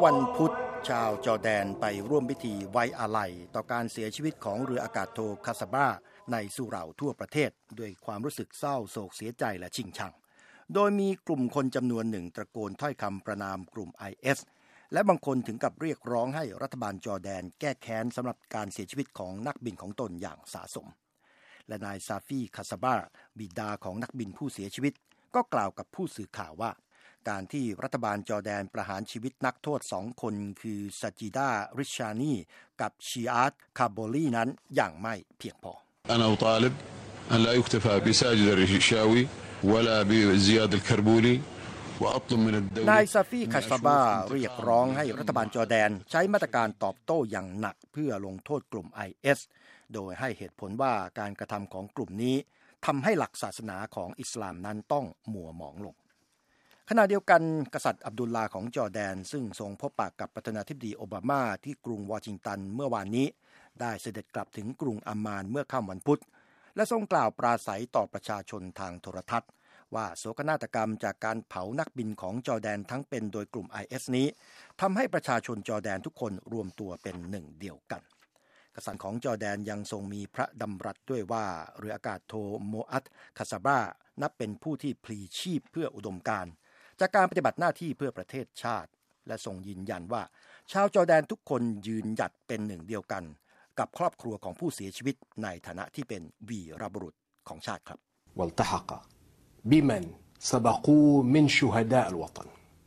วันพุธชาวจอร์แดนไปร่วมพิธีไว้อาลัยต่อการเสียชีวิตของเรืออากาศโทคาซาบาในสุเหร่าทั่วประเทศด้วยความรู้สึกเศร้าโศกเสียใจและชิงชังโดยมีกลุ่มคนจำนวนหนึ่งตะโกนถ้อยคำประณามกลุ่ม IS และบางคนถึงกับเรียกร้องให้รัฐบาลจอร์แดนแก้แค้นสำหรับการเสียชีวิตของนักบินของตนอย่างสาสมและนายซาฟีคาซาบาบิดาของนักบินผู้เสียชีวิตก็กล่าวกับผู้สื่อข่าวว่าการที่รัฐบาลจอร์แดนประหารชีวิตนักโทษ2คนคือซาจิดาริชานีกับชีอาร์ตคาโบลีนั้นอย่างไม่เพียงพอ أنا أطالب أن لا يكتفى بساجد الرشاوي ولا بزياد الكربولي وأطلب من الدولة นายซาฟีคาซาบาเรียกร้องให้รัฐบาลจอร์แดนใช้มาตรการตอบโต้อย่างหนักเพื่อลงโทษกลุ่ม IS โดยให้เหตุผลว่าการกระทำของกลุ่มนี้ทำให้หลักศาสนาของอิสลามนั้นต้องมัวหมองลงขณะเดียวกันกษัตริย์อับดุลลาของจอร์แดนซึ่งทรงพบปะกับประธานาธิบดีโอบามาที่กรุงวอชิงตันเมื่อวานนี้ได้เสด็จกลับถึงกรุงอัมมานเมื่อค่ำวันพุธและทรงกล่าวปราศัยต่อประชาชนทางโทรทัศน์ว่าโศกนาฏกรรมจากการเผานักบินของจอร์แดนทั้งเป็นโดยกลุ่ม IS นี้ทำให้ประชาชนจอร์แดนทุกคนรวมตัวเป็นหนึ่งเดียวกันกษัตริย์ของจอร์แดนยังทรงมีพระดำรัสด้วยว่าเรืออากาศโทโมอัดคาซาบานับเป็นผู้ที่พลีชีพเพื่ออุดมการณ์จากการปฏิบัติหน้าที่เพื่อประเทศชาติและทรงยืนยันว่าชาวจอร์แดนทุกคนยืนหยัดเป็นหนึ่งเดียวกันกับครอบครัวของผู้เสียชีวิตในฐานะที่เป็นวีรบุรุษของชาติครับ والتحق بمن سبقوا من شهداء الوطن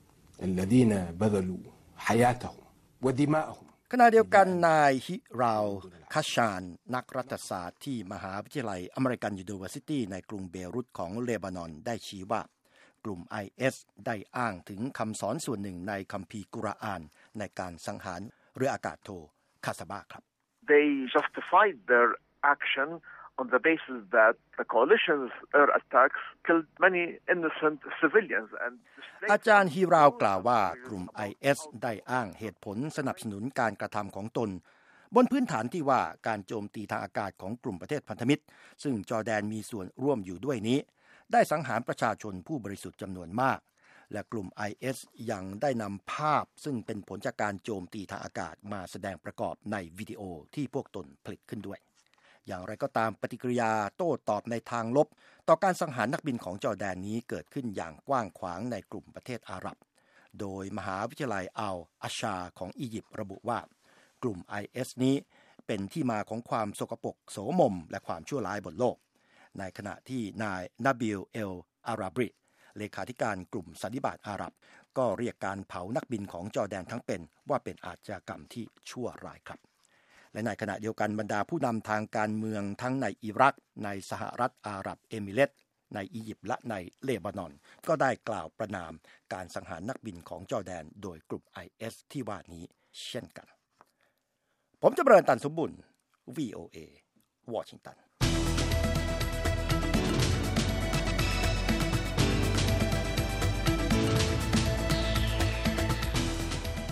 الذين بذلوا حياتهم ودماءهم ขณะเดียวกันนายฮิราวคาชานนักรัฐศาสตร์ที่มหาวิทยาลัยอเมริกันยูนิเวอร์ซิตี้ในกรุงเบรุตของเลบานอนได้ชี้ว่ากลุ่ม IS ได้อ้างถึงคำสอนส่วนหนึ่งในคัมภีร์กุรอานในการสังหารเรืออากาศโทคาซาบาครับ They justified their action on the basis that the coalition's air attacks killed many innocent civilians and อาจารย์ฮีราวกล่าวว่ากลุ่ม IS ได้อ้างเหตุผลสนับสนุนการกระทำของตนบนพื้นฐานที่ว่าการโจมตีทางอากาศของกลุ่มประเทศพันธมิตรซึ่งจอร์แดนมีส่วนร่วมอยู่ด้วยนี้ได้สังหารประชาชนผู้บริสุทธิ์จำนวนมากและกลุ่ม IS ยังได้นำภาพซึ่งเป็นผลจากการโจมตีทางอากาศมาแสดงประกอบในวิดีโอที่พวกตนผลิตขึ้นด้วยอย่างไรก็ตามปฏิกิริยาโต้ตอบในทางลบต่อการสังหารนักบินของจอร์แดนนี้เกิดขึ้นอย่างกว้างขวางในกลุ่มประเทศอาหรับโดยมหาวิทยาลัยอัลอาชาของอียิปต์ระบุว่ากลุ่ม IS นี้เป็นที่มาของความสกปรกโสมมและความชั่วร้ายบนโลกในขณะที่นายนาบิลเอลอาราบริเลขาธิการกลุ่มสันนิบาตอาหรับก็เรียกการเผานักบินของจอร์แดนทั้งเป็นว่าเป็นอาชญากรรมที่ชั่วร้ายครับและในขณะเดียวกันบรรดาผู้นำทางการเมืองทั้งในอิรักในสหรัฐอาหรับเอมิเรตส์ในอียิปต์และในเลบานอนก็ได้กล่าวประณามการสังหารนักบินของจอร์แดนโดยกลุ่ม IS ที่ว่านี้เช่นกันผมจำเริญตันสมบุญ VOA วอชิงตัน